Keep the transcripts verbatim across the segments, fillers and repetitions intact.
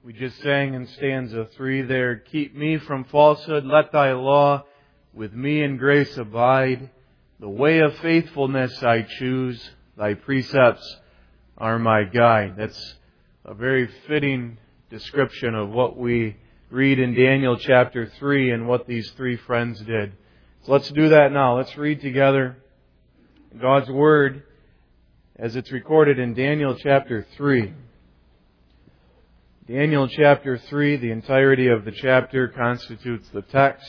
We just sang in stanza three there, keep me from falsehood, let Thy law with me in grace abide. The way of faithfulness I choose, Thy precepts are my guide. That's a very fitting description of what we read in Daniel chapter three and what these three friends did. So let's do that now. Let's read together God's Word as it's recorded in Daniel chapter three. Daniel chapter three, the entirety of the chapter constitutes the text.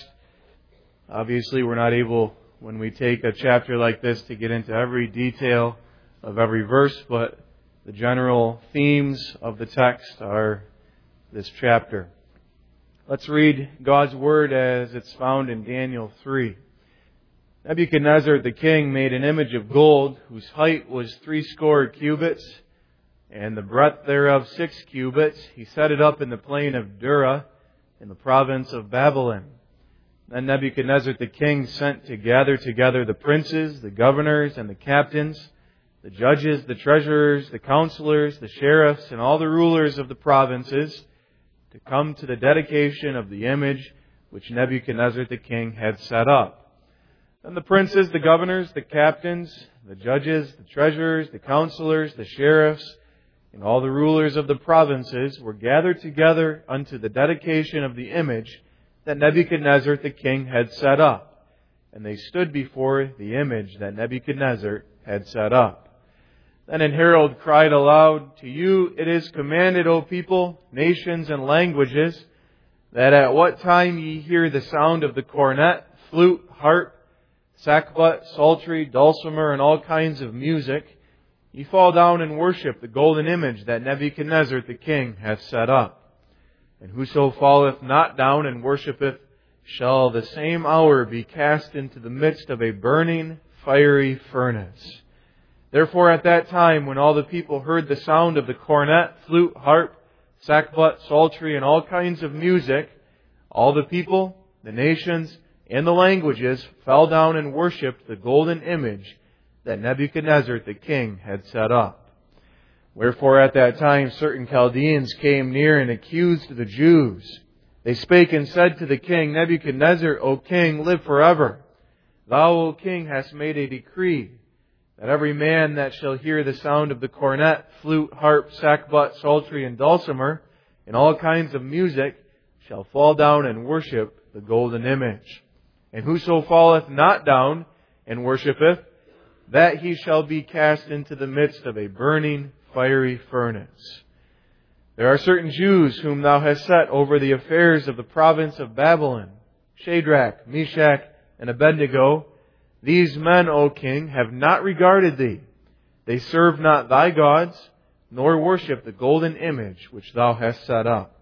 Obviously, we're not able, when we take a chapter like this, to get into every detail of every verse, but the general themes of the text are this chapter. Let's read God's Word as it's found in Daniel three. Nebuchadnezzar the king made an image of gold, whose height was threescore cubits, and the breadth thereof six cubits. He set it up in the plain of Dura, in the province of Babylon. Then Nebuchadnezzar the king sent to gather together the princes, the governors, and the captains, the judges, the treasurers, the counselors, the sheriffs, and all the rulers of the provinces, to come to the dedication of the image which Nebuchadnezzar the king had set up. Then the princes, the governors, the captains, the judges, the treasurers, the counselors, the sheriffs, and all the rulers of the provinces were gathered together unto the dedication of the image that Nebuchadnezzar the king had set up. And they stood before the image that Nebuchadnezzar had set up. Then an herald cried aloud, To you it is commanded, O people, nations, and languages, that at what time ye hear the sound of the cornet, flute, harp, sackbut, psaltery, dulcimer, and all kinds of music, ye fall down and worship the golden image that Nebuchadnezzar the king hath set up. And whoso falleth not down and worshipeth shall the same hour be cast into the midst of a burning, fiery furnace. Therefore at that time, when all the people heard the sound of the cornet, flute, harp, sackbut, psaltery, and all kinds of music, all the people, the nations, and the languages fell down and worshipped the golden image that Nebuchadnezzar the king had set up. Wherefore at that time certain Chaldeans came near and accused the Jews. They spake and said to the king, Nebuchadnezzar, O king, live forever. Thou, O king, hast made a decree that every man that shall hear the sound of the cornet, flute, harp, sackbut, psaltery, and dulcimer, and all kinds of music, shall fall down and worship the golden image. And whoso falleth not down and worshipeth, that he shall be cast into the midst of a burning, fiery furnace. There are certain Jews whom thou hast set over the affairs of the province of Babylon, Shadrach, Meshach, and Abednego. These men, O king, have not regarded thee. They serve not thy gods, nor worship the golden image which thou hast set up.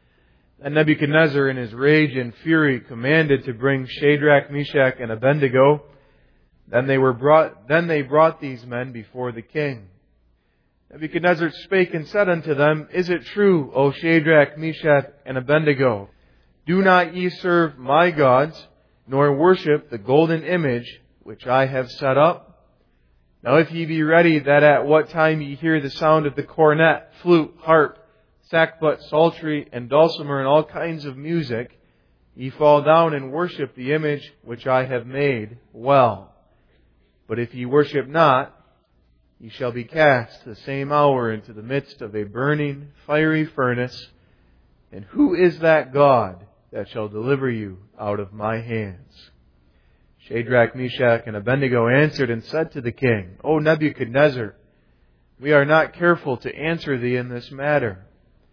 And Nebuchadnezzar in his rage and fury commanded to bring Shadrach, Meshach, and Abednego. Then they were brought, then they brought these men before the king. Nebuchadnezzar spake and said unto them, Is it true, O Shadrach, Meshach, and Abednego? Do not ye serve my gods, nor worship the golden image which I have set up? Now if ye be ready that at what time ye hear the sound of the cornet, flute, harp, sackbut, psaltery, and dulcimer, and all kinds of music, ye fall down and worship the image which I have made, well. But if ye worship not, ye shall be cast the same hour into the midst of a burning, fiery furnace. And who is that God that shall deliver you out of my hands? Shadrach, Meshach, and Abednego answered and said to the king, O Nebuchadnezzar, we are not careful to answer thee in this matter.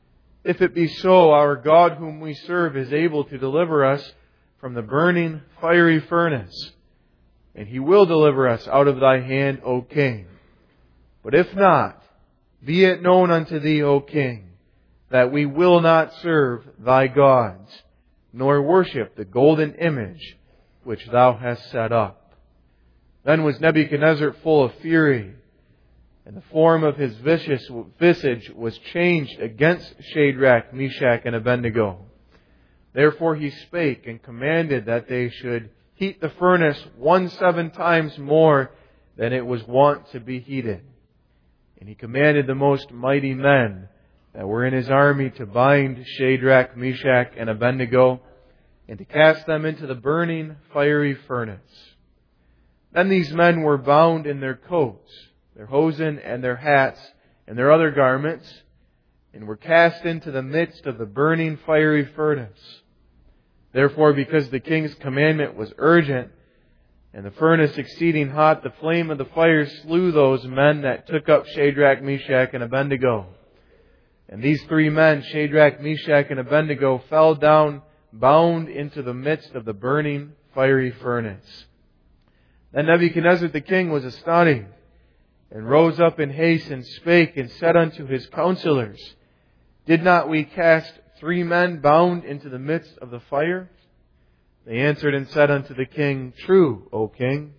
If it be so, our God whom we serve is able to deliver us from the burning, fiery furnace. And He will deliver us out of thy hand, O king. But if not, be it known unto thee, O king, that we will not serve thy gods, nor worship the golden image which thou hast set up. Then was Nebuchadnezzar full of fury, and the form of his vicious visage was changed against Shadrach, Meshach, and Abednego. Therefore he spake and commanded that they should heat the furnace one seven times more than it was wont to be heated. And he commanded the most mighty men that were in his army to bind Shadrach, Meshach, and Abednego, and to cast them into the burning fiery furnace. Then these men were bound in their coats, their hosen, and their hats, and their other garments, and were cast into the midst of the burning fiery furnace. Therefore, because the king's commandment was urgent, and the furnace exceeding hot, the flame of the fire slew those men that took up Shadrach, Meshach, and Abednego. And these three men, Shadrach, Meshach, and Abednego, fell down bound into the midst of the burning fiery furnace. Then Nebuchadnezzar the king was astonished, and rose up in haste, and spake, and said unto his counselors, Did not we cast three men bound into the midst of the fire? They answered and said unto the king, True, O king.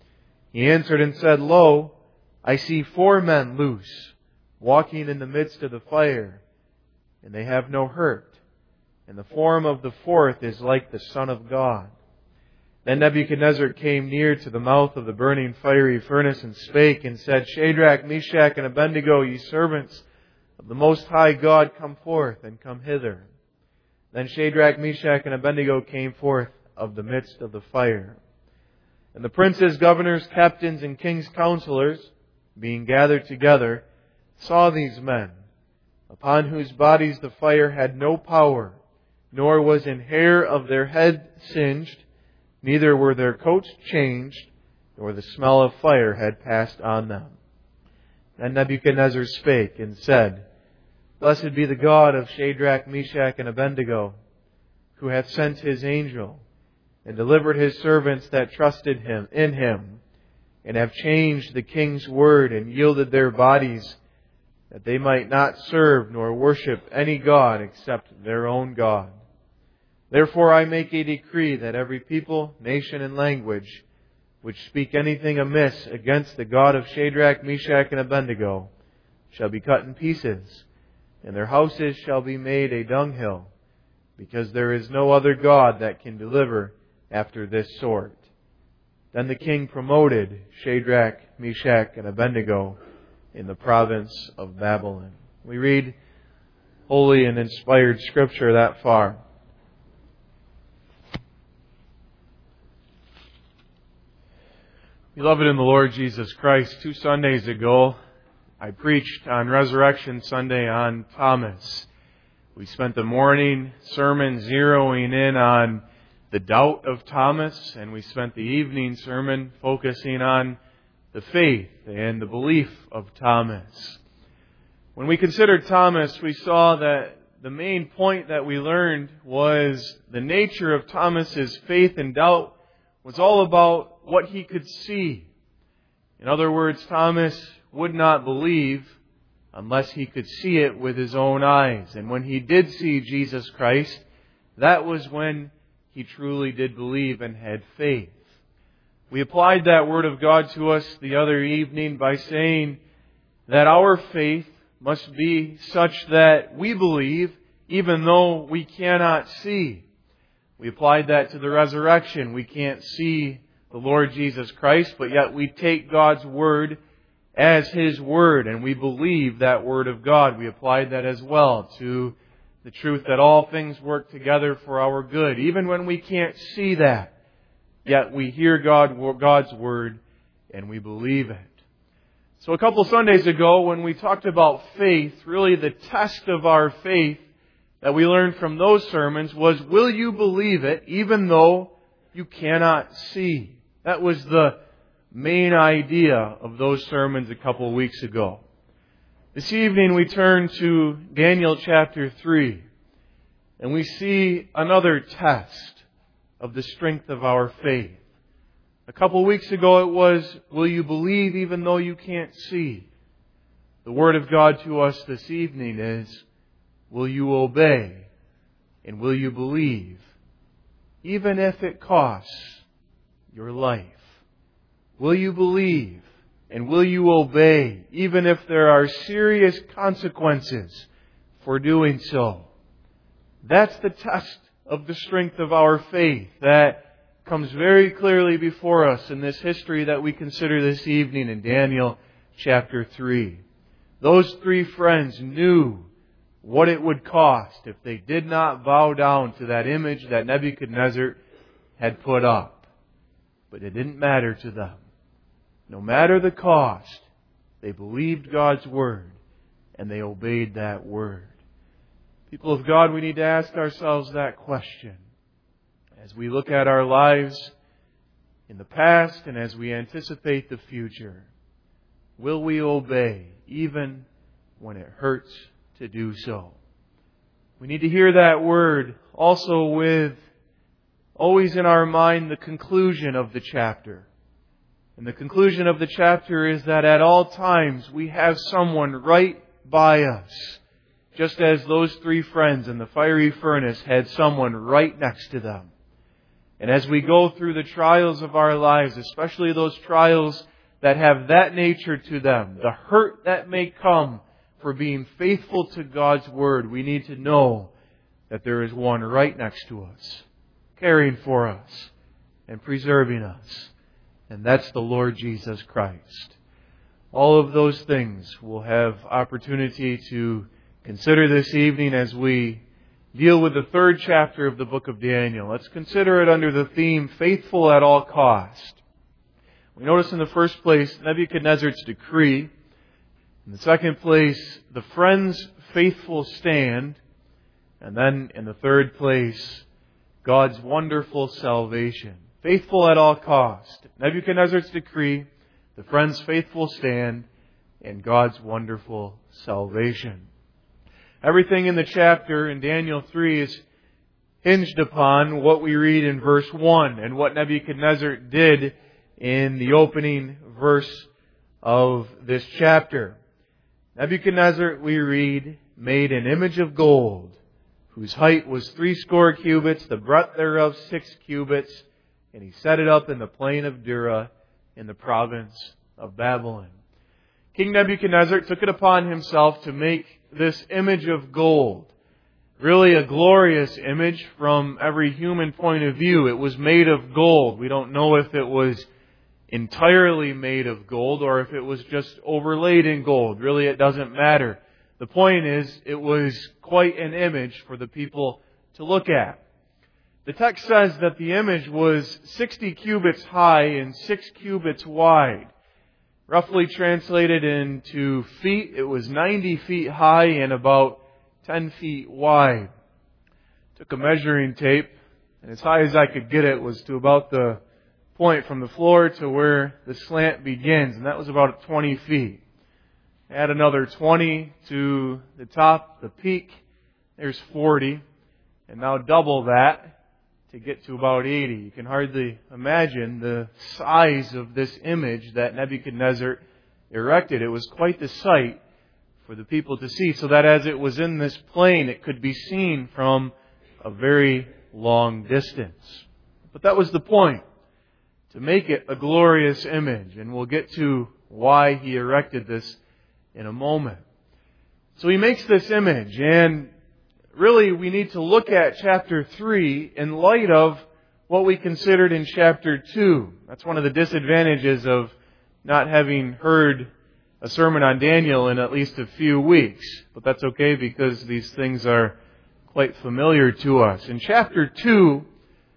He answered and said, Lo, I see four men loose, walking in the midst of the fire, and they have no hurt. And the form of the fourth is like the Son of God. Then Nebuchadnezzar came near to the mouth of the burning fiery furnace, and spake, and said, Shadrach, Meshach, and Abednego, ye servants of the Most High God, come forth, and come hither. Then Shadrach, Meshach, and Abednego came forth of the midst of the fire. And the princes, governors, captains, and king's counselors, being gathered together, saw these men, upon whose bodies the fire had no power, nor was an hair of their head singed, neither were their coats changed, nor the smell of fire had passed on them. Then Nebuchadnezzar spake and said, Blessed be the God of Shadrach, Meshach, and Abednego, who hath sent His angel, and delivered His servants that trusted Him in Him, and have changed the king's word, and yielded their bodies, that they might not serve nor worship any god except their own God. Therefore I make a decree that every people, nation, and language which speak anything amiss against the God of Shadrach, Meshach, and Abednego shall be cut in pieces, and their houses shall be made a dunghill, because there is no other God that can deliver after this sort. Then the king promoted Shadrach, Meshach, and Abednego in the province of Babylon. We read holy and inspired Scripture that far. Beloved in the Lord Jesus Christ, two Sundays ago, I preached on Resurrection Sunday on Thomas. We spent the morning sermon zeroing in on the doubt of Thomas, and we spent the evening sermon focusing on the faith and the belief of Thomas. When we considered Thomas, we saw that the main point that we learned was the nature of Thomas's faith and doubt was all about what he could see. In other words, Thomas would not believe unless he could see it with his own eyes. And when he did see Jesus Christ, that was when he truly did believe and had faith. We applied that Word of God to us the other evening by saying that our faith must be such that we believe even though we cannot see. We applied that to the resurrection. We can't see the Lord Jesus Christ, but yet we take God's Word as His Word, and we believe that Word of God. We applied that as well to the truth that all things work together for our good, even when we can't see that. Yet we hear God, God's Word and we believe it. So a couple Sundays ago when we talked about faith, really the test of our faith that we learned from those sermons was, will you believe it even though you cannot see? That was the main idea of those sermons a couple weeks ago. This evening we turn to Daniel chapter three, and we see another test of the strength of our faith. A couple weeks ago it was, will you believe even though you can't see? The Word of God to us this evening is, will you obey and will you believe even if it costs your life? Will you believe and will you obey even if there are serious consequences for doing so? That's the test of the strength of our faith that comes very clearly before us in this history that we consider this evening in Daniel chapter three. Those three friends knew what it would cost if they did not bow down to that image that Nebuchadnezzar had put up. But it didn't matter to them. No matter the cost, they believed God's Word and they obeyed that Word. People of God, we need to ask ourselves that question as we look at our lives in the past and as we anticipate the future. Will we obey even when it hurts to do so? We need to hear that word also with always in our mind the conclusion of the chapter. And the conclusion of the chapter is that at all times we have someone right by us. Just as those three friends in the fiery furnace had someone right next to them. And as we go through the trials of our lives, especially those trials that have that nature to them, the hurt that may come for being faithful to God's Word, we need to know that there is one right next to us, caring for us and preserving us. And that's the Lord Jesus Christ. All of those things we'll have opportunity to consider this evening as we deal with the third chapter of the book of Daniel. Let's consider it under the theme, Faithful at All Cost. We notice in the first place, Nebuchadnezzar's decree. In the second place, the friends' faithful stand. And then in the third place, God's wonderful salvation. Faithful at all cost. Nebuchadnezzar's decree, the friends' faithful stand, and God's wonderful salvation. Everything in the chapter in Daniel three is hinged upon what we read in verse one and what Nebuchadnezzar did in the opening verse of this chapter. Nebuchadnezzar, we read, made an image of gold, whose height was threescore cubits, the breadth thereof six cubits, and he set it up in the plain of Dura in the province of Babylon. King Nebuchadnezzar took it upon himself to make this image of gold. Really a glorious image from every human point of view. It was made of gold. We don't know if it was entirely made of gold or if it was just overlaid in gold. Really, it doesn't matter. The point is, it was quite an image for the people to look at. The text says that the image was sixty cubits high and six cubits wide. Roughly translated into feet, it was ninety feet high and about ten feet wide. Took a measuring tape, and as high as I could get it was to about the point from the floor to where the slant begins, and that was about twenty feet. Add another twenty to the top, the peak, there's forty, and now double that to get to about eighty. You can hardly imagine the size of this image that Nebuchadnezzar erected. It was quite the sight for the people to see, so that as it was in this plain, it could be seen from a very long distance. But that was the point, to make it a glorious image, and we'll get to why he erected this in a moment. So he makes this image, and really, we need to look at chapter three in light of what we considered in chapter two. That's one of the disadvantages of not having heard a sermon on Daniel in at least a few weeks. But that's okay because these things are quite familiar to us. In chapter two,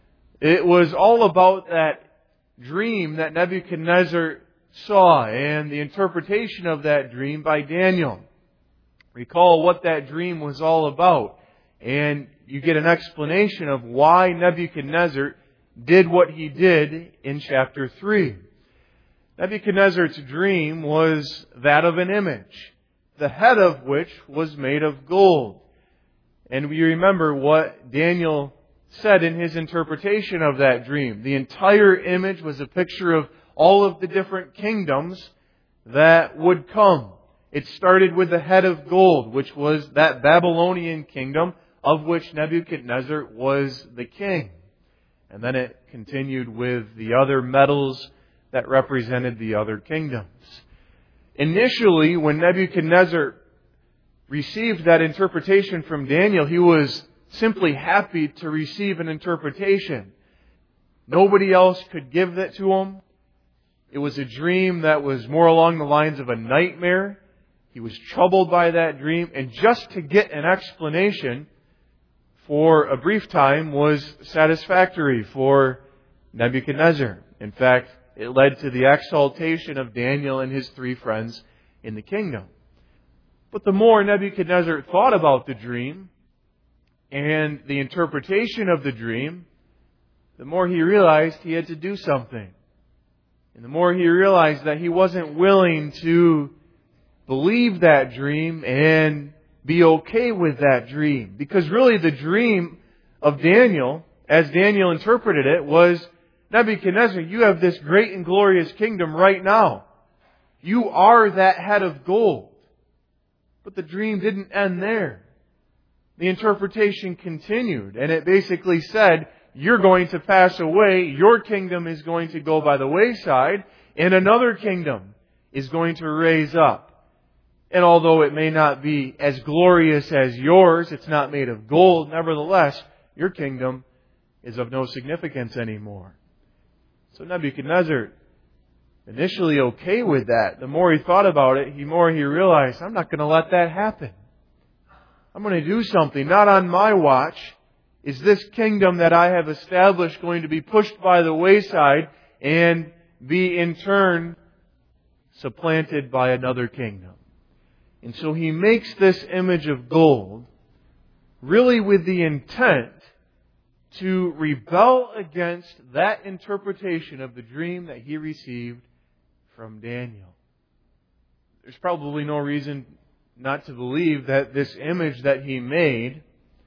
it was all about that dream that Nebuchadnezzar saw and the interpretation of that dream by Daniel. Recall what that dream was all about. And you get an explanation of why Nebuchadnezzar did what he did in chapter three. Nebuchadnezzar's dream was that of an image, the head of which was made of gold. And we remember what Daniel said in his interpretation of that dream. The entire image was a picture of all of the different kingdoms that would come. It started with the head of gold, which was that Babylonian kingdom of which Nebuchadnezzar was the king. And then it continued with the other metals that represented the other kingdoms. Initially, when Nebuchadnezzar received that interpretation from Daniel, he was simply happy to receive an interpretation. Nobody else could give that to him. It was a dream that was more along the lines of a nightmare. He was troubled by that dream, and just to get an explanation for a brief time was satisfactory for Nebuchadnezzar. In fact, it led to the exaltation of Daniel and his three friends in the kingdom. But the more Nebuchadnezzar thought about the dream and the interpretation of the dream, the more he realized he had to do something. And the more he realized that he wasn't willing to believe that dream and be okay with that dream. Because really the dream of Daniel, as Daniel interpreted it, was, Nebuchadnezzar, you have this great and glorious kingdom right now. You are that head of gold. But the dream didn't end there. The interpretation continued, and it basically said, you're going to pass away, your kingdom is going to go by the wayside, and another kingdom is going to raise up. And although it may not be as glorious as yours, it's not made of gold, nevertheless, your kingdom is of no significance anymore. So Nebuchadnezzar, initially okay with that, the more he thought about it, the more he realized, I'm not going to let that happen. I'm going to do something, not on my watch. Is this kingdom that I have established going to be pushed by the wayside and be in turn supplanted by another kingdom? And so he makes this image of gold really with the intent to rebel against that interpretation of the dream that he received from Daniel. There's probably no reason not to believe that this image that he made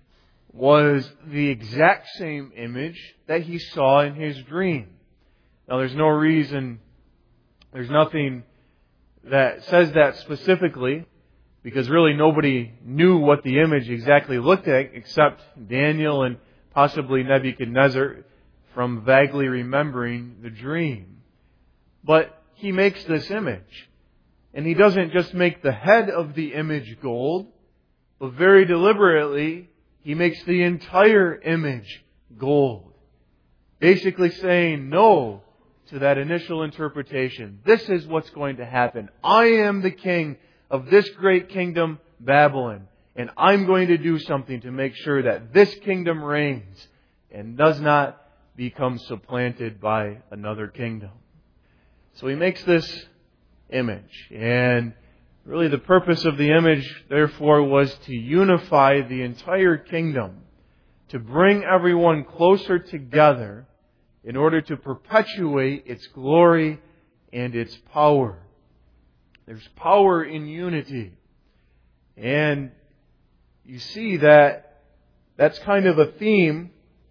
was the exact same image that he saw in his dream. Now there's no reason, there's nothing that says that specifically, because really nobody knew what the image exactly looked like except Daniel and possibly Nebuchadnezzar from vaguely remembering the dream. But he makes this image. And he doesn't just make the head of the image gold, but very deliberately he makes the entire image gold. Basically saying no to that initial interpretation. This is what's going to happen. I am the king of this great kingdom, Babylon. And I'm going to do something to make sure that this kingdom reigns and does not become supplanted by another kingdom. So he makes this image. And really the purpose of the image, therefore, was to unify the entire kingdom, to bring everyone closer together in order to perpetuate its glory and its power. There's power in unity. And you see that that's kind of a theme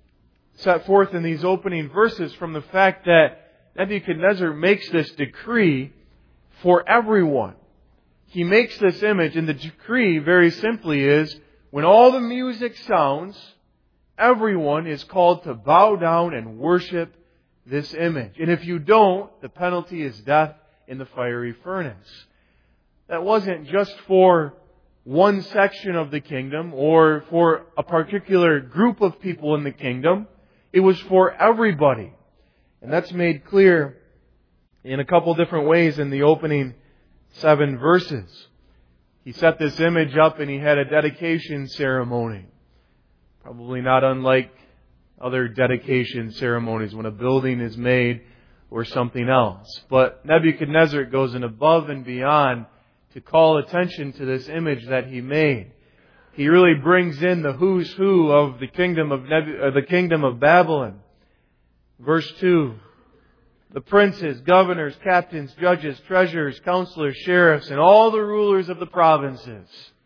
set forth in these opening verses from the fact that Nebuchadnezzar makes this decree for everyone. He makes this image, and the decree very simply is, when all the music sounds, everyone is called to bow down and worship this image. And if you don't, the penalty is death in the fiery furnace. That wasn't just for one section of the kingdom or for a particular group of people in the kingdom. It was for everybody. And that's made clear in a couple different ways in the opening seven verses. He set this image up and he had a dedication ceremony. Probably not unlike other dedication ceremonies when a building is made or something else. But Nebuchadnezzar goes in above and beyond to call attention to this image that he made. He really brings in the who's who of the kingdom of Nebu- uh, the kingdom of Babylon. Verse two. The princes, governors, captains, judges, treasurers, counselors, sheriffs, and all the rulers of the provinces.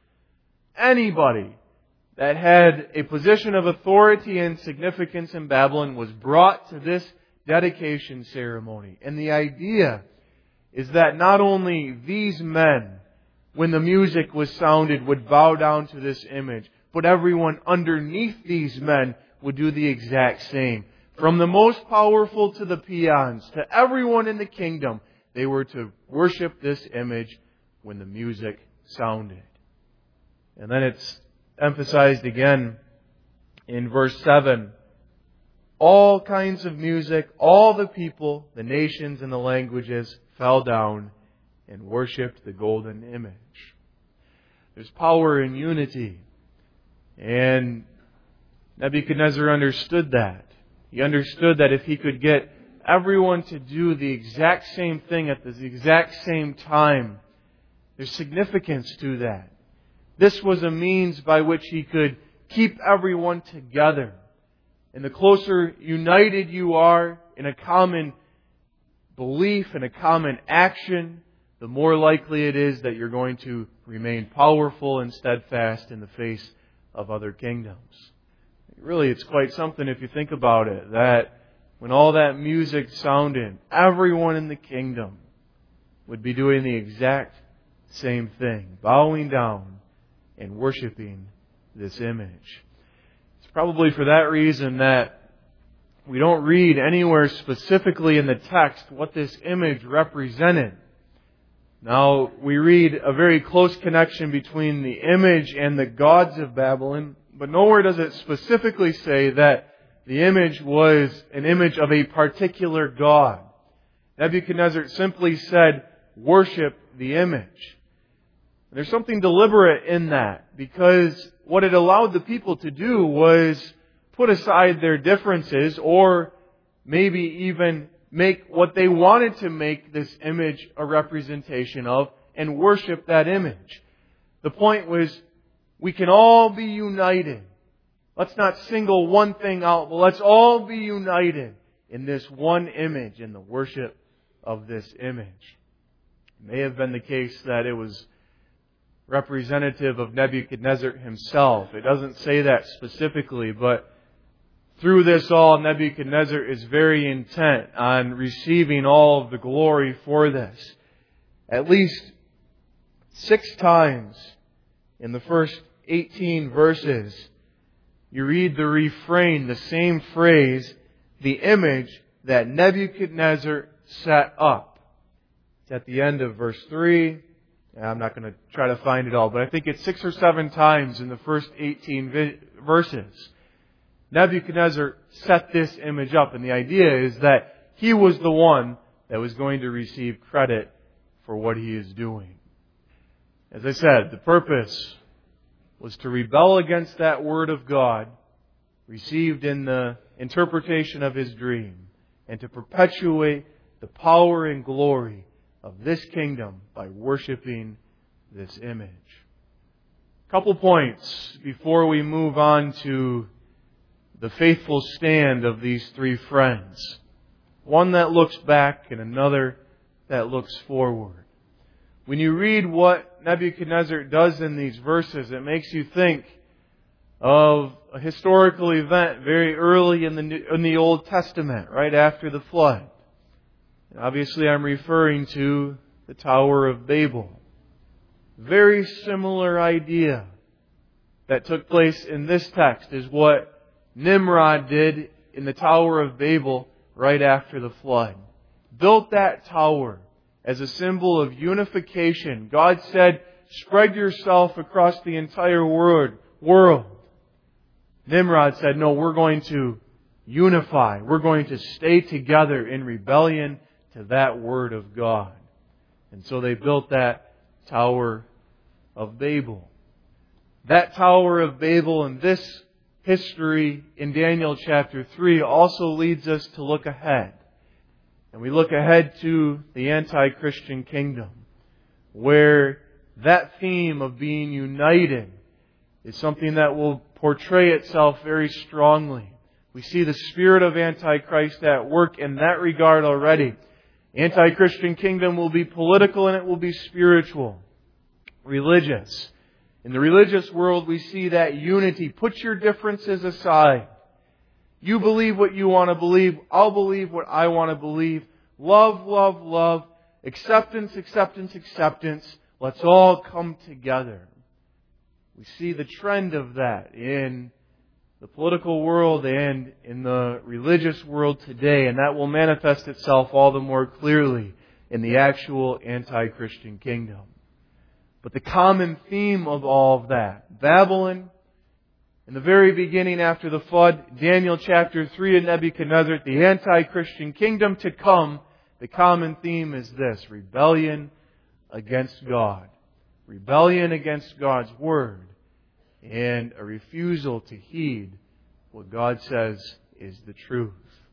Anybody that had a position of authority and significance in Babylon was brought to this dedication ceremony. And the idea is that not only these men, when the music was sounded, would bow down to this image, but everyone underneath these men would do the exact same. From the most powerful to the peons, to everyone in the kingdom, they were to worship this image when the music sounded. And then it's emphasized again in verse seven. All kinds of music, all the people, the nations and the languages fell down and worshipped the golden image. There's power in unity. And Nebuchadnezzar understood that. He understood that if he could get everyone to do the exact same thing at the exact same time, there's significance to that. This was a means by which he could keep everyone together. And the closer united you are in a common belief and a common action, the more likely it is that you're going to remain powerful and steadfast in the face of other kingdoms. Really, it's quite something if you think about it, that when all that music sounded, everyone in the kingdom would be doing the exact same thing, bowing down and worshiping this image. It's probably for that reason that we don't read anywhere specifically in the text what this image represented. Now, we read a very close connection between the image and the gods of Babylon, but nowhere does it specifically say that the image was an image of a particular god. Nebuchadnezzar simply said, worship the image. There's something deliberate in that, because what it allowed the people to do was put aside their differences, or maybe even make what they wanted to make this image a representation of, and worship that image. The point was, we can all be united. Let's not single one thing out, but let's all be united in this one image, in the worship of this image. It may have been the case that it was representative of Nebuchadnezzar himself. It doesn't say that specifically, but through this all, Nebuchadnezzar is very intent on receiving all of the glory for this. At least six times in the first eighteen verses, you read the refrain, the same phrase, the image that Nebuchadnezzar set up. It's at the end of verse three. I'm not going to try to find it all, but I think it's six or seven times in the first eighteen vi- verses. Nebuchadnezzar set this image up, and the idea is that he was the one that was going to receive credit for what he is doing. As I said, the purpose was to rebel against that word of God received in the interpretation of his dream, and to perpetuate the power and glory of this kingdom by worshiping this image. A couple points before we move on to the faithful stand of these three friends. One that looks back and another that looks forward. When you read what Nebuchadnezzar does in these verses, it makes you think of a historical event very early in the in the Old Testament, right after the flood. And obviously, I'm referring to the Tower of Babel. Very similar idea that took place in this text is what Nimrod did in the Tower of Babel right after the flood. Built that tower as a symbol of unification. God said, spread yourself across the entire world. Nimrod said, no, we're going to unify. We're going to stay together in rebellion to that word of God. And so they built that Tower of Babel. That Tower of Babel and this history in Daniel chapter three also leads us to look ahead. And we look ahead to the anti-Christian kingdom, where that theme of being united is something that will portray itself very strongly. We see the spirit of Antichrist at work in that regard already. Anti-Christian kingdom will be political and it will be spiritual, religious. In the religious world, we see that unity. Put your differences aside. You believe what you want to believe. I'll believe what I want to believe. Love, love, love. Acceptance, acceptance, acceptance. Let's all come together. We see the trend of that in the political world and in the religious world today, and that will manifest itself all the more clearly in the actual anti-Christian kingdom. But the common theme of all of that, Babylon, in the very beginning after the flood, Daniel chapter three and Nebuchadnezzar, the anti-Christian kingdom to come, the common theme is this: rebellion against God. rebellion against God's Word, and a refusal to heed what God says is the truth.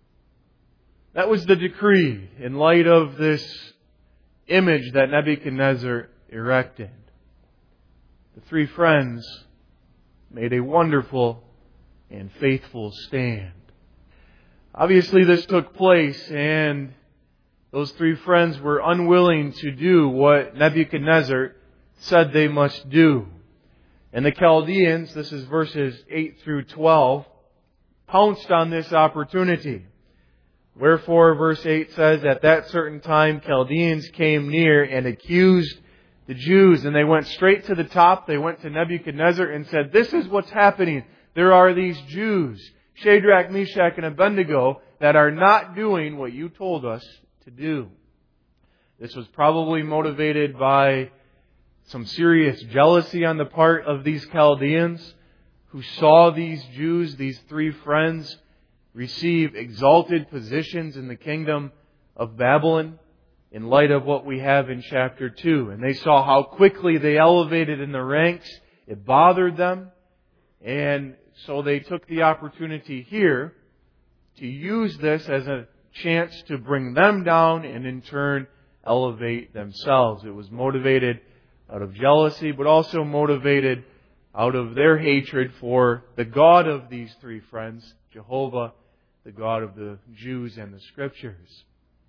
That was the decree in light of this image that Nebuchadnezzar erected. The three friends made a wonderful and faithful stand. Obviously, this took place, and those three friends were unwilling to do what Nebuchadnezzar said they must do. And the Chaldeans, this is verses eight through twelve, pounced on this opportunity. Wherefore, verse eight says, at that certain time Chaldeans came near and accused the Jews, and they went straight to the top. They went to Nebuchadnezzar and said, this is what's happening. There are these Jews, Shadrach, Meshach, and Abednego, that are not doing what you told us to do. This was probably motivated by some serious jealousy on the part of these Chaldeans who saw these Jews, these three friends, receive exalted positions in the kingdom of Babylon in light of what we have in chapter two. And they saw how quickly they elevated in the ranks. It bothered them. And so they took the opportunity here to use this as a chance to bring them down and in turn elevate themselves. It was motivated out of jealousy, but also motivated out of their hatred for the God of these three friends, Jehovah, the God of the Jews and the Scriptures.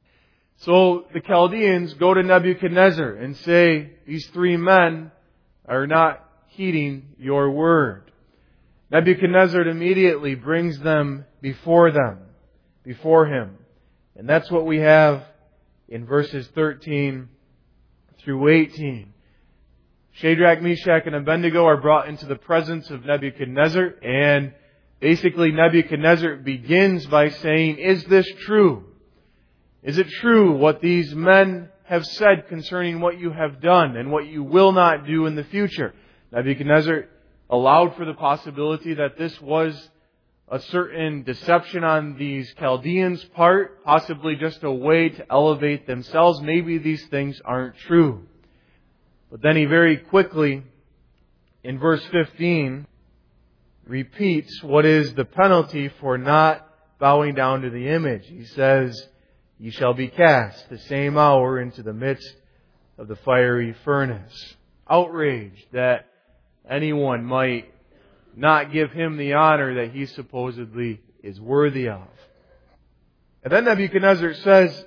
So the Chaldeans go to Nebuchadnezzar and say, these three men are not heeding your word. Nebuchadnezzar immediately brings them before them, before him. And that's what we have in verses thirteen through eighteen. Shadrach, Meshach, and Abednego are brought into the presence of Nebuchadnezzar, and basically Nebuchadnezzar begins by saying, is this true? Is it true what these men have said concerning what you have done and what you will not do in the future? Nebuchadnezzar allowed for the possibility that this was a certain deception on these Chaldeans' part, possibly just a way to elevate themselves. Maybe these things aren't true. But then he very quickly, in verse fifteen, repeats what is the penalty for not bowing down to the image. He says, ye shall be cast the same hour into the midst of the fiery furnace. Outraged that anyone might not give him the honor that he supposedly is worthy of. And then Nebuchadnezzar says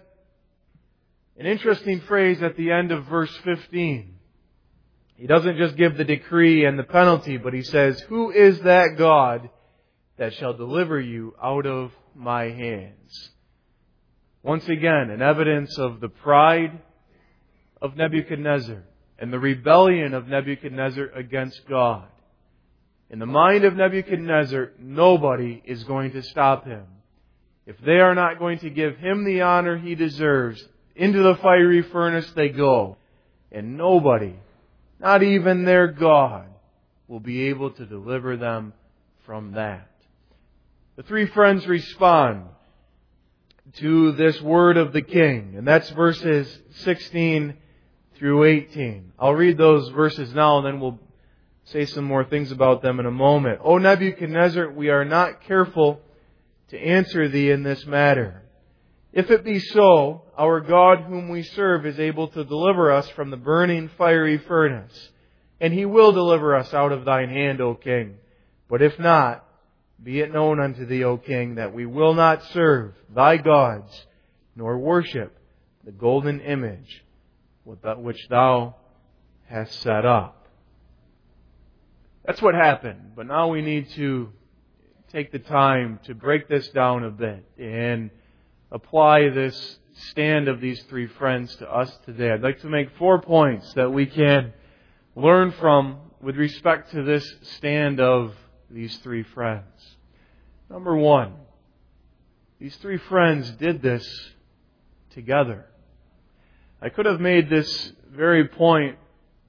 an interesting phrase at the end of verse fifteen. He doesn't just give the decree and the penalty, but he says, who is that God that shall deliver you out of my hands? Once again, an evidence of the pride of Nebuchadnezzar and the rebellion of Nebuchadnezzar against God. In the mind of Nebuchadnezzar, nobody is going to stop him. If they are not going to give him the honor he deserves, into the fiery furnace they go. And nobody, not even their God, will be able to deliver them from that. The three friends respond to this word of the king. And that's verses sixteen through eighteen. I'll read those verses now and then we'll say some more things about them in a moment. O Nebuchadnezzar, we are not careful to answer thee in this matter. If it be so, our God whom we serve is able to deliver us from the burning fiery furnace, and He will deliver us out of thine hand, O king. But if not, be it known unto thee, O king, that we will not serve thy gods, nor worship the golden image which thou hast set up. That's what happened. But now we need to take the time to break this down a bit and apply this stand of these three friends to us today. I'd like to make four points that we can learn from with respect to this stand of these three friends. Number one, these three friends did this together. I could have made this very point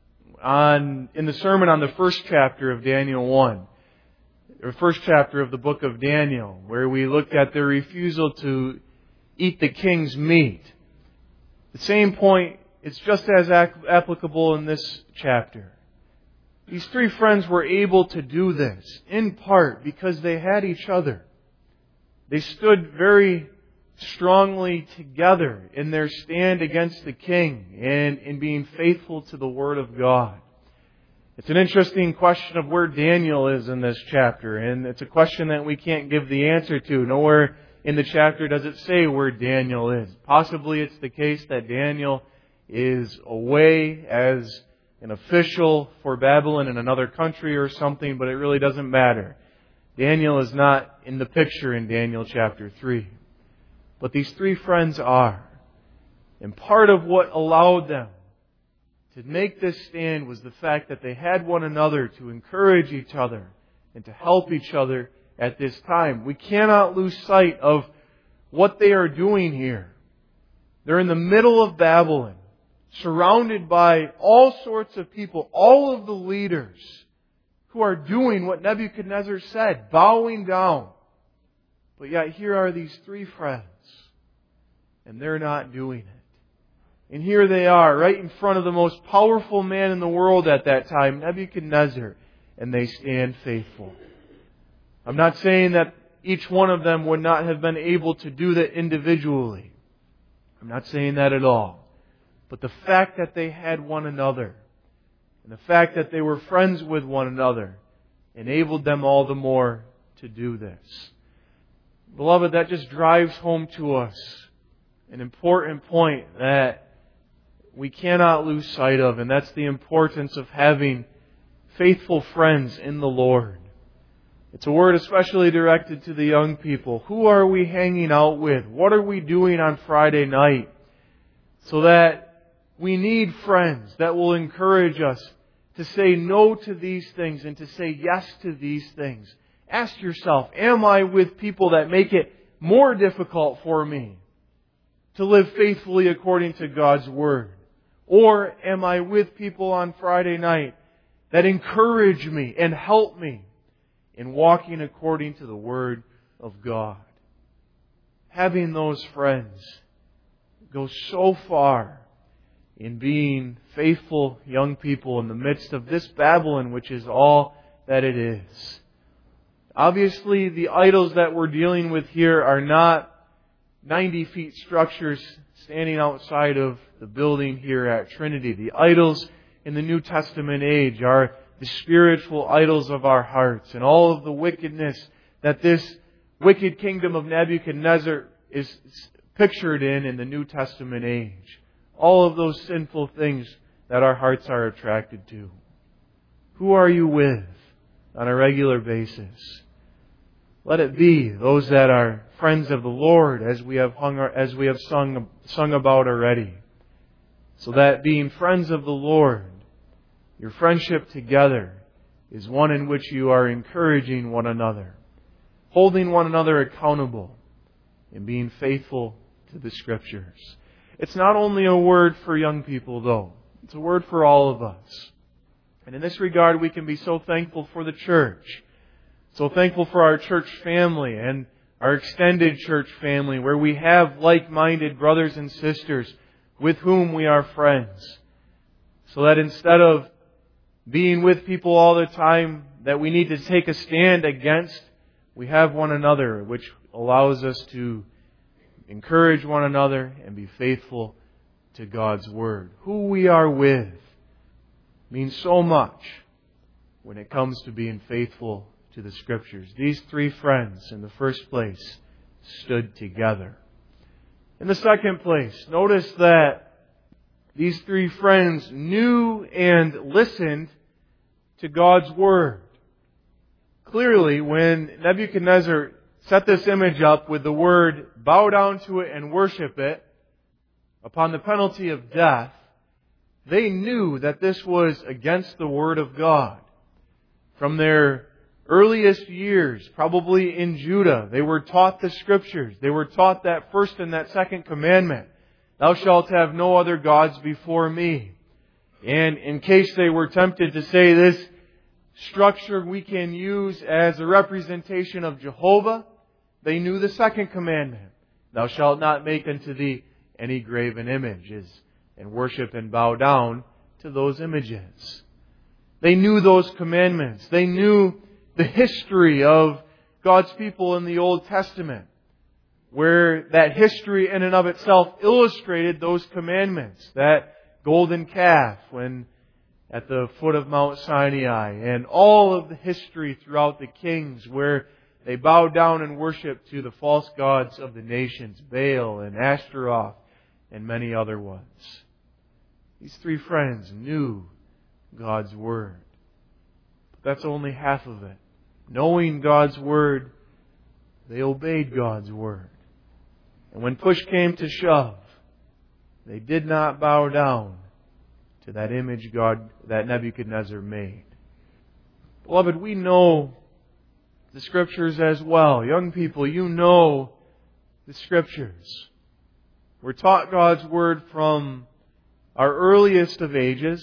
on in the sermon on the first chapter of Daniel one, or first chapter of the book of Daniel, where we looked at their refusal to eat the king's meat. The same point it's just as applicable in this chapter. These three friends were able to do this, in part, because they had each other. They stood very strongly together in their stand against the king and in being faithful to the Word of God. It's an interesting question of where Daniel is in this chapter, and it's a question that we can't give the answer to. Nowhere in the chapter does it say where Daniel is. Possibly it's the case that Daniel is away as an official for Babylon in another country or something, but it really doesn't matter. Daniel is not in the picture in Daniel chapter three. But these three friends are. And part of what allowed them to make this stand was the fact that they had one another to encourage each other and to help each other at this time. We cannot lose sight of what they are doing here. They're in the middle of Babylon, surrounded by all sorts of people, all of the leaders who are doing what Nebuchadnezzar said, bowing down. But yet here are these three friends, and they're not doing it. And here they are, right in front of the most powerful man in the world at that time, Nebuchadnezzar, and they stand faithful. I'm not saying that each one of them would not have been able to do that individually. I'm not saying that at all. But the fact that they had one another, and the fact that they were friends with one another, enabled them all the more to do this. Beloved, that just drives home to us an important point that we cannot lose sight of, and that's the importance of having faithful friends in the Lord. It's a word especially directed to the young people. Who are we hanging out with? What are we doing on Friday night? So that we need friends that will encourage us to say no to these things and to say yes to these things. Ask yourself, am I with people that make it more difficult for me to live faithfully according to God's Word? Or am I with people on Friday night that encourage me and help me in walking according to the Word of God? Having those friends goes so far in being faithful young people in the midst of this Babylon, which is all that it is. Obviously, the idols that we're dealing with here are not ninety feet structures standing outside of the building here at Trinity. The idols in the New Testament age are the spiritual idols of our hearts, and all of the wickedness that this wicked kingdom of Nebuchadnezzar is pictured in in the New Testament age. All of those sinful things that our hearts are attracted to. Who are you with on a regular basis? Let it be those that are friends of the Lord, as we have hung, as we have sung, sung about already. So that being friends of the Lord, your friendship together is one in which you are encouraging one another, holding one another accountable, and being faithful to the Scriptures. It's not only a word for young people, though. It's a word for all of us. And in this regard, we can be so thankful for the church. So thankful for our church family and our extended church family, where we have like-minded brothers and sisters with whom we are friends. So that instead of being with people all the time that we need to take a stand against, we have one another, which allows us to encourage one another and be faithful to God's Word. Who we are with means so much when it comes to being faithful to the Scriptures. These three friends, in the first place, stood together. In the second place, notice that these three friends knew and listened to God's Word. Clearly, when Nebuchadnezzar set this image up with the word, bow down to it and worship it, upon the penalty of death, they knew that this was against the Word of God. From their earliest years, probably in Judah, they were taught the Scriptures. They were taught that first and that second commandment, thou shalt have no other gods before me. And in case they were tempted to say this structure we can use as a representation of Jehovah, they knew the second commandment, thou shalt not make unto thee any graven image, as and worship and bow down to those images. They knew those commandments. They knew the history of God's people in the Old Testament, where that history in and of itself illustrated those commandments. That golden calf when at the foot of Mount Sinai, and all of the history throughout the kings where they bowed down and worshiped to the false gods of the nations, Baal and Ashtaroth and many other ones. These three friends knew God's Word. But that's only half of it. Knowing God's Word, they obeyed God's Word. And when push came to shove, they did not bow down to that image God, that Nebuchadnezzar made. Beloved, we know the Scriptures as well. Young people, you know the Scriptures. We're taught God's Word from our earliest of ages,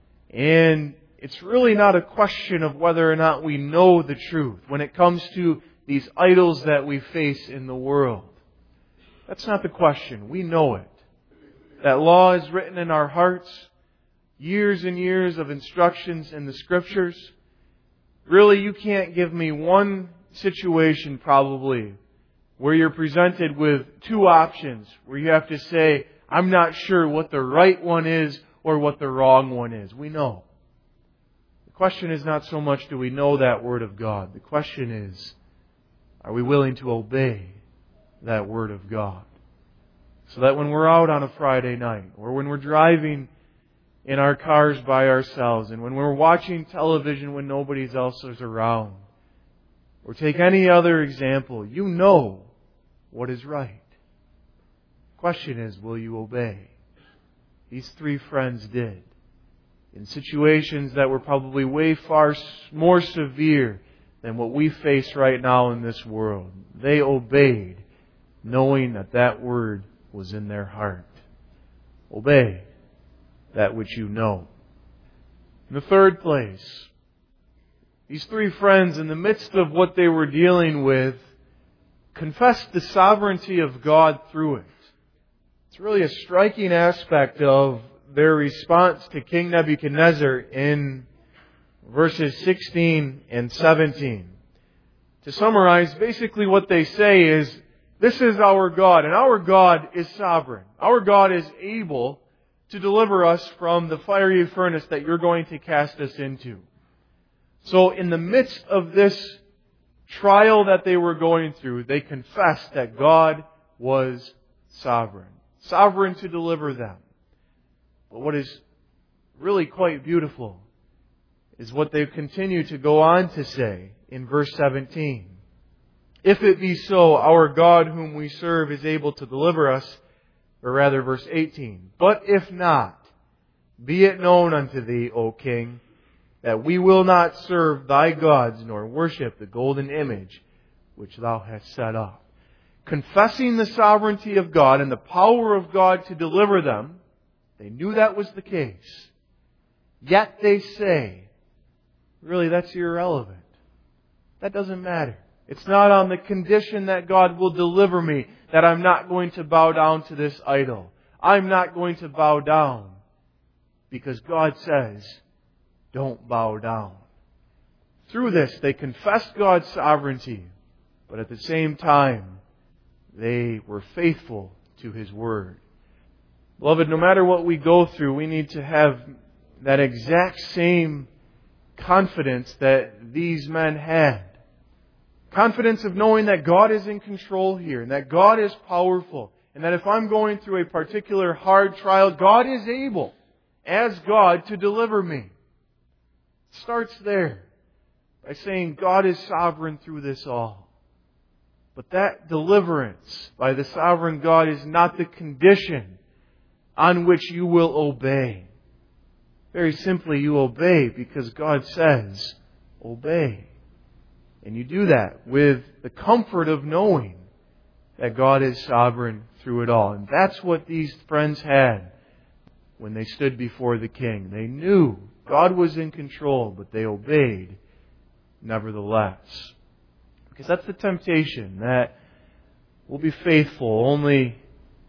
and it's really not a question of whether or not we know the truth when it comes to these idols that we face in the world. That's not the question. We know it. That law is written in our hearts. Years and years of instructions in the Scriptures. Really, you can't give me one situation probably where you're presented with two options where you have to say, I'm not sure what the right one is or what the wrong one is. We know. The question is not so much do we know that Word of God. The question is, are we willing to obey that Word of God? So that when we're out on a Friday night, or when we're driving in our cars by ourselves, and when we're watching television when nobody else is around, or take any other example, you know what is right. The question is, will you obey? These three friends did. In situations that were probably way far more severe than what we face right now in this world. They obeyed, knowing that that Word was in their heart. Obey that which you know. In the third place, these three friends, in the midst of what they were dealing with, confessed the sovereignty of God through it. It's really a striking aspect of their response to King Nebuchadnezzar in verses sixteen and seventeen. To summarize, basically what they say is, this is our God, and our God is sovereign. Our God is able to deliver us from the fiery furnace that you're going to cast us into. So in the midst of this trial that they were going through, they confessed that God was sovereign. Sovereign to deliver them. But what is really quite beautiful is what they continue to go on to say in verse seventeen. If it be so, our God whom we serve is able to deliver us, or rather verse eighteen. But if not, be it known unto thee, O king, that we will not serve thy gods nor worship the golden image which thou hast set up. Confessing the sovereignty of God and the power of God to deliver them, they knew that was the case. Yet they say, really, that's irrelevant. That doesn't matter. It's not on the condition that God will deliver me that I'm not going to bow down to this idol. I'm not going to bow down because God says, don't bow down. Through this, they confessed God's sovereignty, but at the same time, they were faithful to His Word. Beloved, no matter what we go through, we need to have that exact same confidence that these men had. Confidence of knowing that God is in control here, and that God is powerful, and that if I'm going through a particular hard trial, God is able, as God, to deliver me. It starts there, by saying God is sovereign through this all. But that deliverance by the sovereign God is not the condition on which you will obey. Very simply, you obey because God says, obey. And you do that with the comfort of knowing that God is sovereign through it all. And that's what these friends had when they stood before the king. They knew God was in control, but they obeyed nevertheless. Because that's the temptation, that we'll be faithful only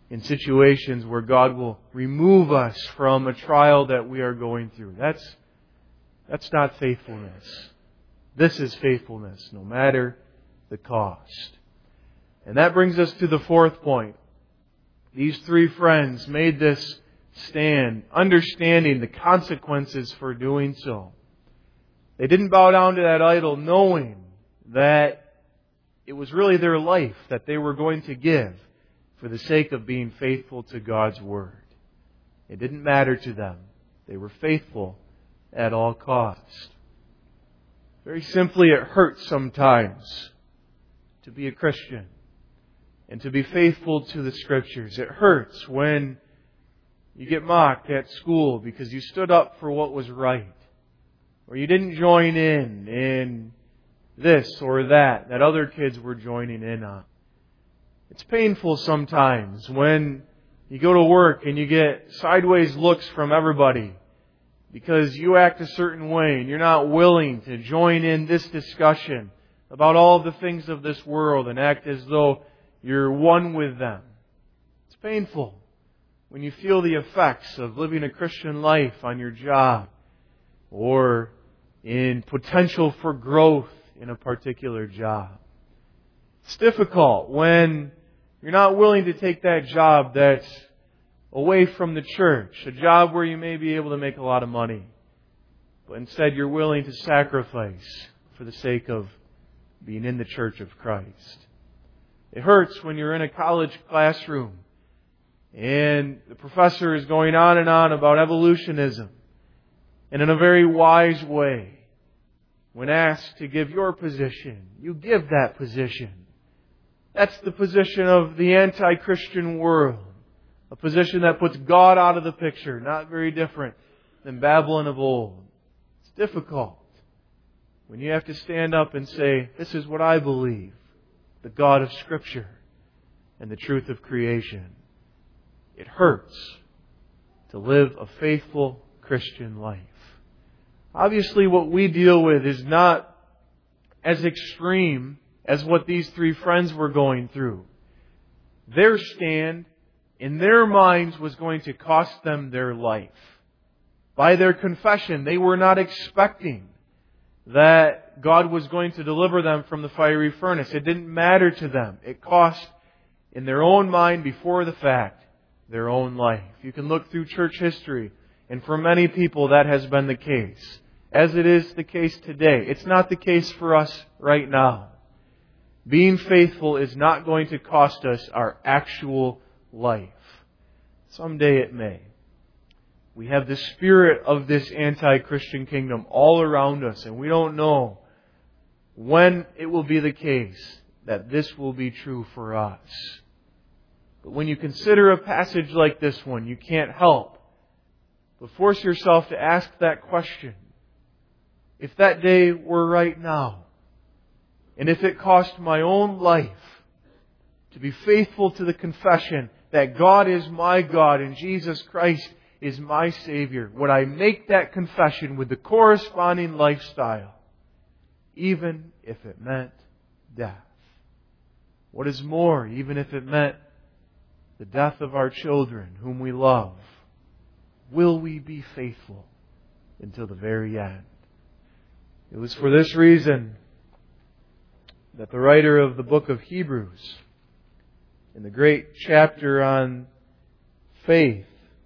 in situations where God will remove us from a trial that we are going through. That's, that's not faithfulness. This is faithfulness, no matter the cost. And that brings us to the fourth point. These three friends made this stand, understanding the consequences for doing so. They didn't bow down to that idol knowing that it was really their life that they were going to give for the sake of being faithful to God's Word. It didn't matter to them. They were faithful at all costs. Very simply, it hurts sometimes to be a Christian and to be faithful to the Scriptures. It hurts when you get mocked at school because you stood up for what was right, or you didn't join in in this or that that other kids were joining in on. It's painful sometimes when you go to work and you get sideways looks from everybody because you act a certain way and you're not willing to join in this discussion about all the things of this world and act as though you're one with them. It's painful when you feel the effects of living a Christian life on your job or in potential for growth in a particular job. It's difficult when you're not willing to take that job that's away from the church, a job where you may be able to make a lot of money, but instead you're willing to sacrifice for the sake of being in the church of Christ. It hurts when you're in a college classroom and the professor is going on and on about evolutionism, and in a very wise way, when asked to give your position, you give that position. That's the position of the anti-Christian world. A position that puts God out of the picture. Not very different than Babylon of old. It's difficult when you have to stand up and say, this is what I believe. The God of Scripture and the truth of creation. It hurts to live a faithful Christian life. Obviously, what we deal with is not as extreme as what these three friends were going through. Their stand, in their minds, was going to cost them their life. By their confession, they were not expecting that God was going to deliver them from the fiery furnace. It didn't matter to them. It cost, in their own mind, before the fact, their own life. You can look through church history, and for many people that has been the case. As it is the case today. It's not the case for us right now. Being faithful is not going to cost us our actual life. Someday it may. We have the spirit of this anti-Christian kingdom all around us, and we don't know when it will be the case that this will be true for us. But when you consider a passage like this one, you can't help but force yourself to ask that question. If that day were right now, and if it cost my own life to be faithful to the confession that God is my God and Jesus Christ is my Savior, would I make that confession with the corresponding lifestyle, even if it meant death? What is more, even if it meant the death of our children whom we love, will we be faithful until the very end? It was for this reason that the writer of the book of Hebrews, in the great chapter on faith,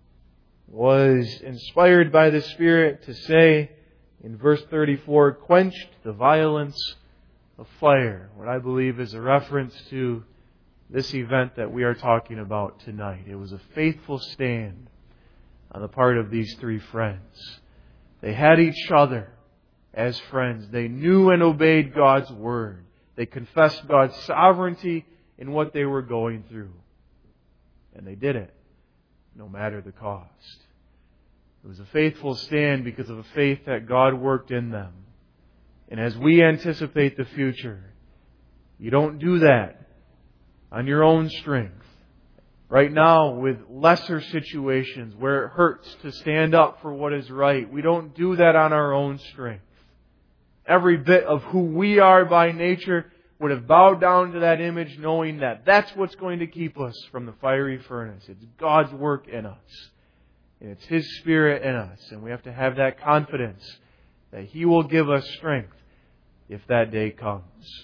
was inspired by the Spirit to say in verse thirty-four, quenched the violence of fire. What I believe is a reference to this event that we are talking about tonight. It was a faithful stand on the part of these three friends. They had each other as friends. They knew and obeyed God's Word. They confessed God's sovereignty in what they were going through. And they did it, no matter the cost. It was a faithful stand because of a faith that God worked in them. And as we anticipate the future, you don't do that on your own strength. Right now, with lesser situations where it hurts to stand up for what is right, we don't do that on our own strength. Every bit of who we are by nature would have bowed down to that image, knowing that that's what's going to keep us from the fiery furnace. It's God's work in us. And it's His Spirit in us. And we have to have that confidence that He will give us strength if that day comes.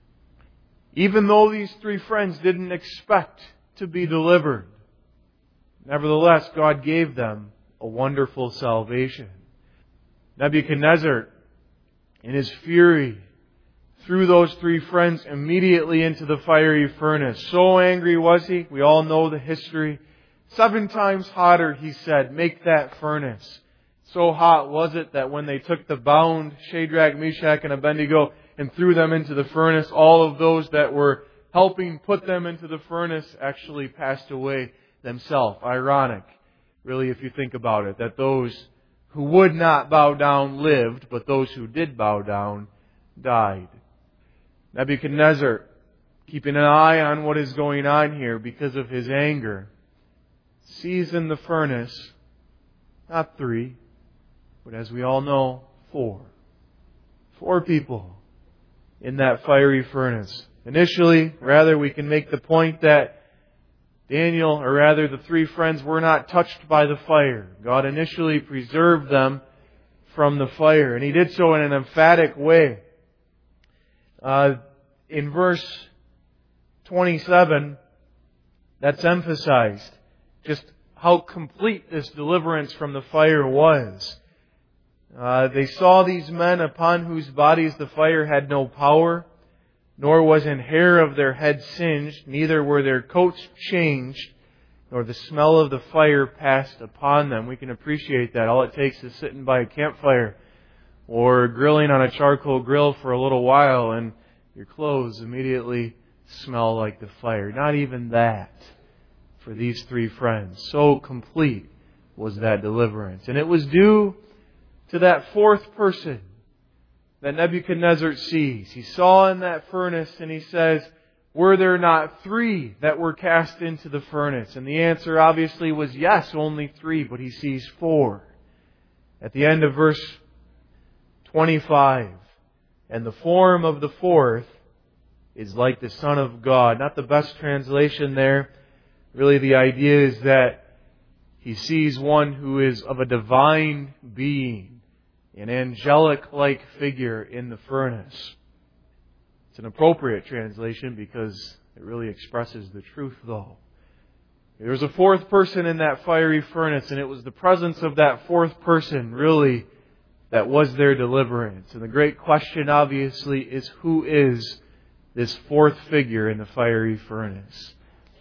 Even though these three friends didn't expect to be delivered, nevertheless, God gave them a wonderful salvation. Nebuchadnezzar, in his fury, threw those three friends immediately into the fiery furnace. So angry was he. We all know the history. Seven times hotter, he said, make that furnace. So hot was it that when they took the bound Shadrach, Meshach, and Abednego and threw them into the furnace, all of those that were helping put them into the furnace actually passed away themselves. Ironic, really, if you think about it, that those who would not bow down lived, but those who did bow down died. Nebuchadnezzar, keeping an eye on what is going on here because of his anger, sees in the furnace not three, but as we all know, four. Four people in that fiery furnace. Initially, rather, we can make the point that Daniel, or rather the three friends, were not touched by the fire. God initially preserved them from the fire, and He did so in an emphatic way. Uh, in verse twenty-seven, that's emphasized just how complete this deliverance from the fire was. Uh, they saw these men upon whose bodies the fire had no power, nor was an hair of their head singed, neither were their coats changed, nor the smell of the fire passed upon them. We can appreciate that. All it takes is sitting by a campfire or grilling on a charcoal grill for a little while and your clothes immediately smell like the fire. Not even that for these three friends. So complete was that deliverance. And it was due to that fourth person that Nebuchadnezzar sees. He saw in that furnace and he says, were there not three that were cast into the furnace? And the answer obviously was yes, only three, but he sees four. At the end of verse twenty-five, and the form of the fourth is like the Son of God. Not the best translation there. Really the idea is that he sees one who is of a divine being, an angelic-like figure in the furnace. It's an appropriate translation because it really expresses the truth, though. There was a fourth person in that fiery furnace, and it was the presence of that fourth person, really, that was their deliverance. And the great question, obviously, is who is this fourth figure in the fiery furnace?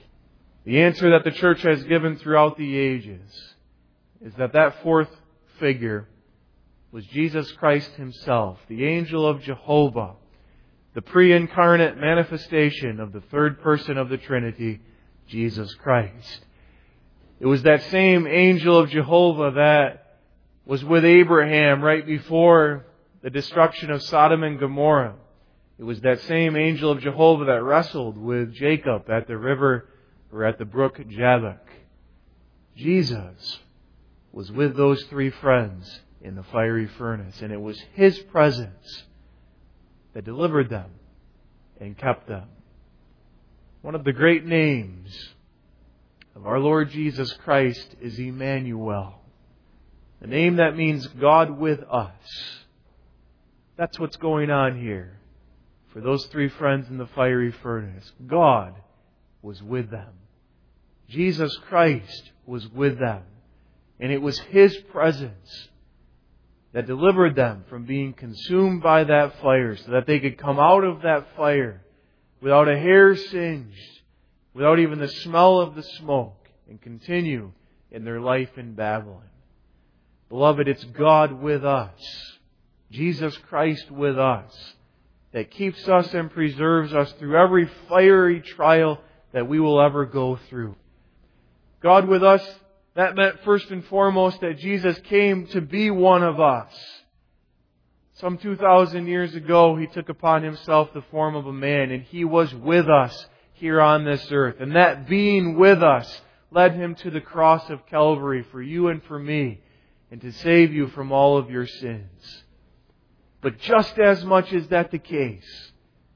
The answer that the church has given throughout the ages is that that fourth figure was Jesus Christ Himself, the angel of Jehovah, the pre-incarnate manifestation of the third person of the Trinity, Jesus Christ. It was that same angel of Jehovah that was with Abraham right before the destruction of Sodom and Gomorrah. It was that same angel of Jehovah that wrestled with Jacob at the river or at the brook Jabbok. Jesus was with those three friends in the fiery furnace, and it was His presence that delivered them and kept them. One of the great names of our Lord Jesus Christ is Emmanuel, a name that means God with us. That's what's going on here for those three friends in the fiery furnace. God was with them. Jesus Christ was with them. And it was His presence that delivered them from being consumed by that fire so that they could come out of that fire without a hair singed, without even the smell of the smoke, and continue in their life in Babylon. Beloved, it's God with us, Jesus Christ with us, that keeps us and preserves us through every fiery trial that we will ever go through. God with us, that meant first and foremost that Jesus came to be one of us. Some two thousand years ago, He took upon Himself the form of a man, and He was with us here on this earth. And that being with us led Him to the cross of Calvary for you and for me, and to save you from all of your sins. But just as much as that the case,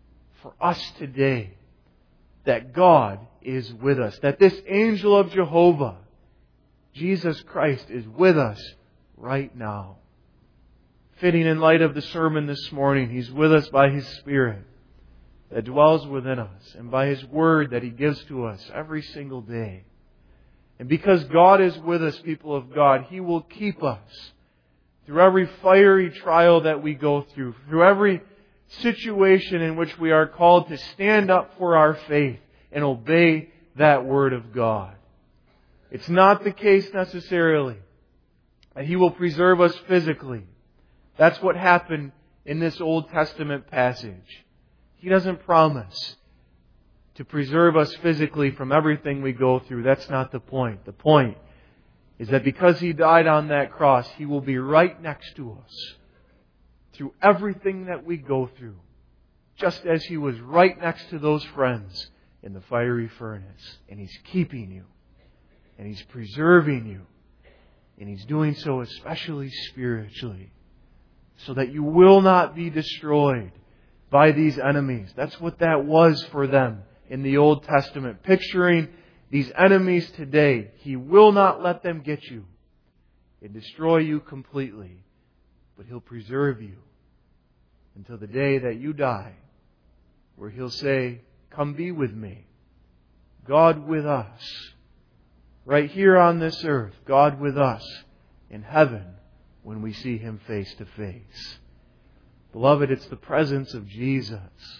for us today that God is with us, that this angel of Jehovah, Jesus Christ, is with us right now. Fitting in light of the sermon this morning, He's with us by His Spirit that dwells within us and by His Word that He gives to us every single day. And because God is with us, people of God, He will keep us through every fiery trial that we go through, through every situation in which we are called to stand up for our faith and obey that Word of God. It's not the case necessarily that He will preserve us physically. That's what happened in this Old Testament passage. He doesn't promise to preserve us physically from everything we go through. That's not the point. The point is that because He died on that cross, He will be right next to us through everything that we go through, just as He was right next to those friends in the fiery furnace. And He's keeping you, and He's preserving you, and He's doing so especially spiritually, so that you will not be destroyed by these enemies. That's what that was for them in the Old Testament. Picturing these enemies today, He will not let them get you and destroy you completely, but He'll preserve you until the day that you die, where He'll say, "Come be with me." God with us. Right here on this earth, God with us in heaven when we see Him face to face. Beloved, it's the presence of Jesus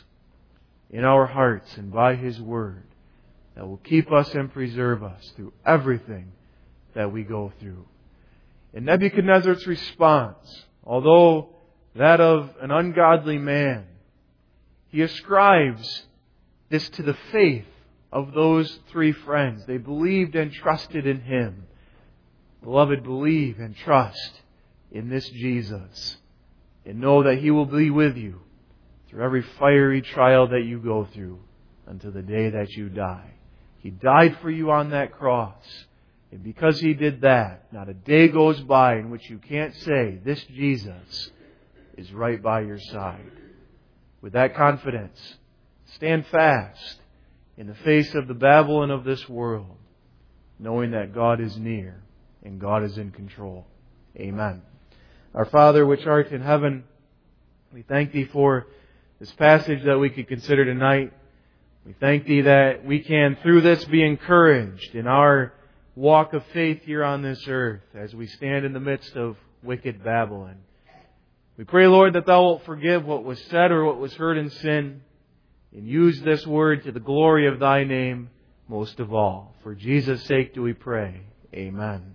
in our hearts and by His Word that will keep us and preserve us through everything that we go through. In Nebuchadnezzar's response, although that of an ungodly man, he ascribes this to the faith of those three friends. They believed and trusted in Him. Beloved, believe and trust in this Jesus, and know that He will be with you through every fiery trial that you go through until the day that you die. He died for you on that cross. And because He did that, not a day goes by in which you can't say, "This Jesus is right by your side." With that confidence, stand fast in the face of the Babylon of this world, knowing that God is near and God is in control. Amen. Our Father, which art in heaven, we thank Thee for this passage that we could consider tonight. We thank Thee that we can, through this, be encouraged in our walk of faith here on this earth as we stand in the midst of wicked Babylon. We pray, Lord, that Thou wilt forgive what was said or what was heard in sin, and use this word to the glory of Thy name most of all. For Jesus' sake do we pray. Amen.